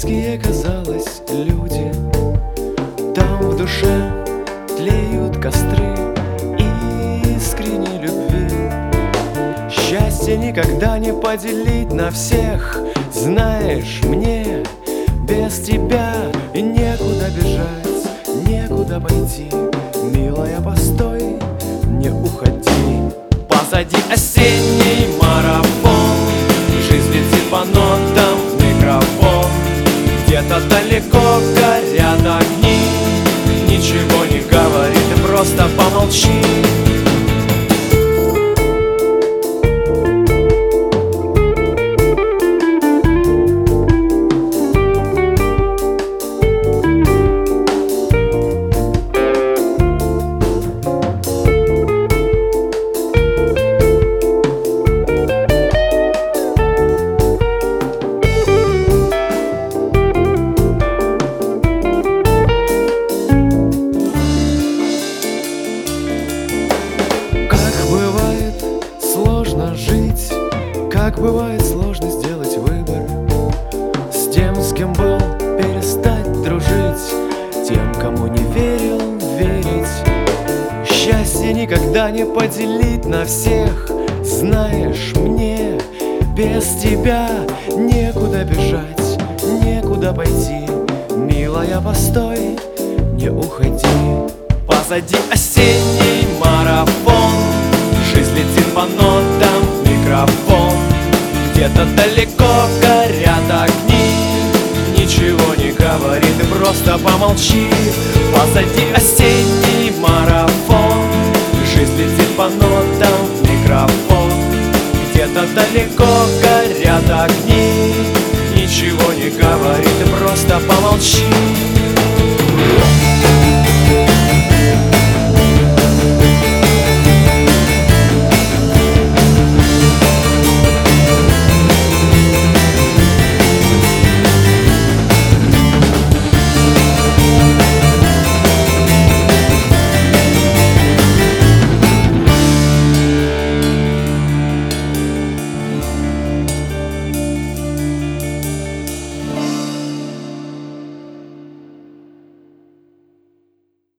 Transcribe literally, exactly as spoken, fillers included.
близкие, казалось, люди. Там в душе тлеют костры искренней любви. Счастье никогда не поделить на всех. Знаешь, мне без тебя некуда бежать, некуда пойти. Милая, постой, не уходи. Позади осенний марафон, жизнь летит по нотам в микрофон. Где-то далеко горят огни. Ничего не говори, ты просто помолчи. Жить, как бывает сложно сделать выбор. С тем, с кем был, перестать дружить. Тем, кому не верил, верить. Счастье никогда не поделить на всех. Знаешь, мне без тебя некуда бежать, некуда пойти. Милая, постой, не уходи. Позади осенний марафон, жизнь летит по нотам в микрофон. Где-то далеко горят огни. Ничего не говори, ты просто помолчи. Позади осенний марафон, жизнь летит по нотам в микрофон. Где-то далеко горят огни. Ничего не говори, ты просто помолчи.